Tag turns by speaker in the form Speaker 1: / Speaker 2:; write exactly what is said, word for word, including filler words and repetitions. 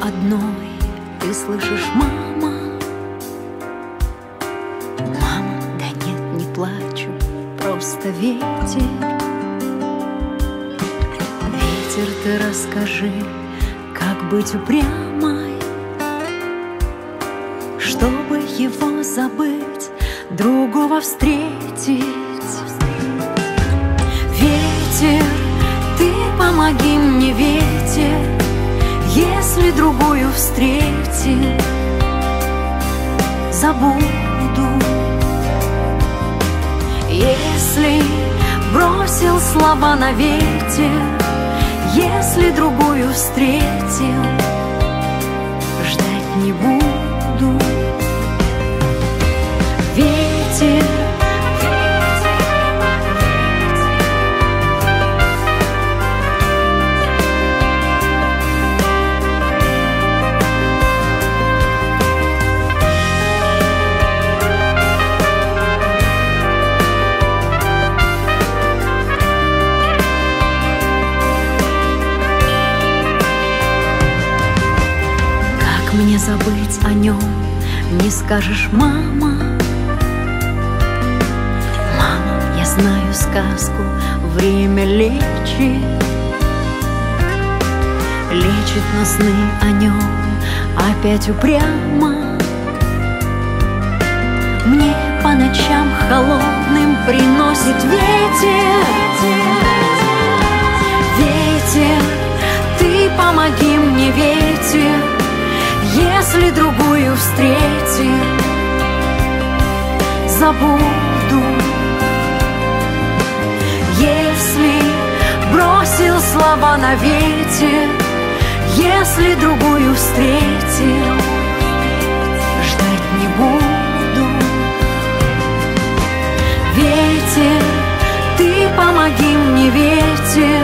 Speaker 1: одной ты слышишь: мама, мама, да нет, не плачу, просто ветер. Ветер, ты расскажи, как быть упрямой, чтобы его забыть, другого встретить. Ветер, ты помоги мне, ветер, если другую встретил, забуду. Если бросил слова на ветер, если другую встретил, ждать не буду. Ветер, мне забыть о нем, не скажешь: мама, мама, я знаю сказку, время лечит, лечит, но сны о нем опять упрямо мне по ночам холодным приносит ветер. Ветер, ты помоги мне, ветер, если другую встретил, забуду. Если бросил слова на ветер, если другую встретил, ждать не буду. Ветер, ты помоги мне, ветер,